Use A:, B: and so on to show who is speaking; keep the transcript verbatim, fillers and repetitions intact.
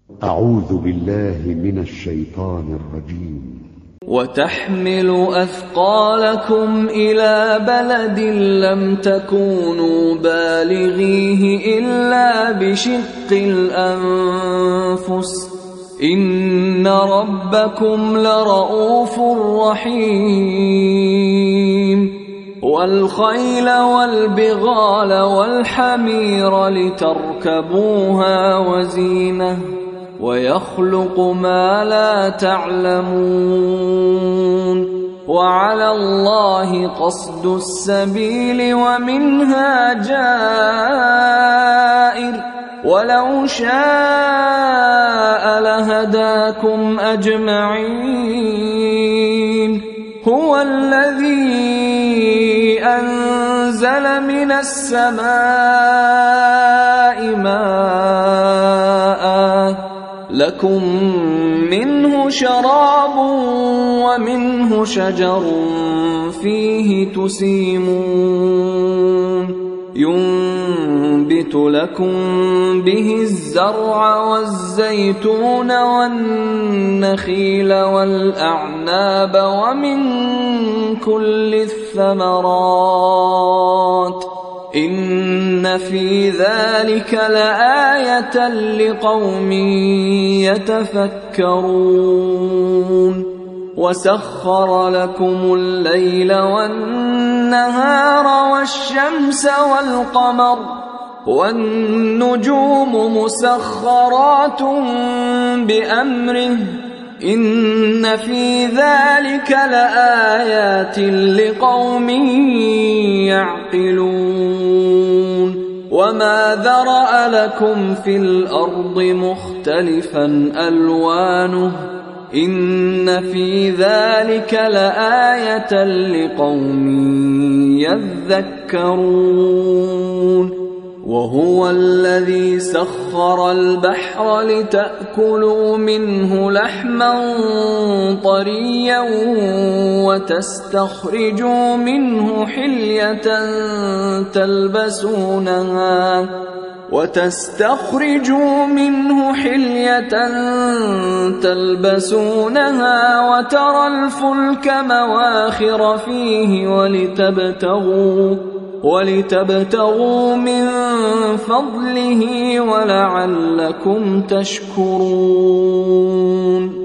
A: أعوذ بالله من الشيطان الرجيم.
B: وتحمل أثقالكم إلى بلد لم تكونوا بالغيه إلا بشق الأنفس إن ربكم لرؤوف رحيم. والخيل والبغال والحمير لتركبوها وزينة ويخلق ما لا تعلمون وعلى الله قصد السبيل ومنها جائر ولو شاء لهداكم أجمعين. هو الذي أنزل من السماء ماء لكم منه شراب ومنه شجر فيه تسيمون ينبت لكم به الزرع والزيتون والنخيل والأعناب ومن كل الثمرات إن في ذلك لآية لقوم يتفكرون. وسخر لكم الليل والنهار والشمس والقمر والنجوم مسخرات بأمره إن في ذلك لآيات لقوم يعقلون. وما ذرأ لكم في الأرض مختلفا ألوانه إن في ذلك لآية لقوم يذكرون. وهو الذي سخر البحر لتأكلوا منه لحما طريا وتستخرجوا منه حلية تلبسونها وتستخرجوا منه حلية تلبسونها وترى الفلك مواخر فيه ولتبتغوا ولتبتغوا من فضله ولعلكم تشكرون.